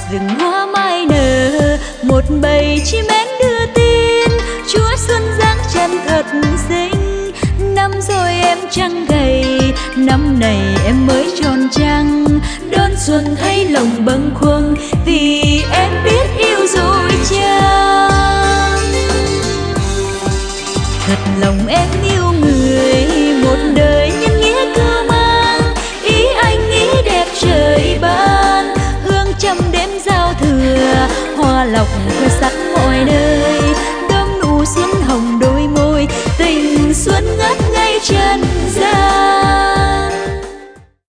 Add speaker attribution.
Speaker 1: rừng hoa mai nở, một bầy chim én đưa tin Chúa xuân giáng chân thật xinh. Năm rồi em trăng gầy, năm này em mới tròn trăng, đón xuân thấy lòng bâng khuâng vì em biết yêu rồi chăng. Thật lòng em yêu người, một đời nhân nghĩa cơ mang, ý anh nghĩ đẹp trời ban, hương trăm đêm giao thừa, hoa lộc khoe sắc mọi nơi, đơm nụ xuân hồng đôi môi, tình xuân ngất ngây chân